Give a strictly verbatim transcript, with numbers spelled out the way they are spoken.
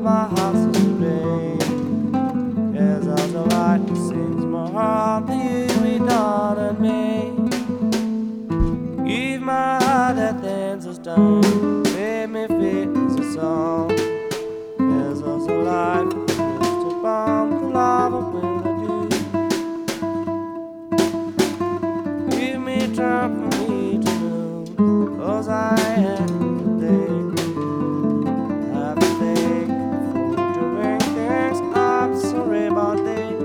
my house is gray. There's also light that sings my heart the year we dawn on me. Give my heart that things are stone, make me feel as a song. There's also life that to bomb the lava will I do. Give me time for me to know, cause I am the day. I have to think before doing things I'm sorry about this.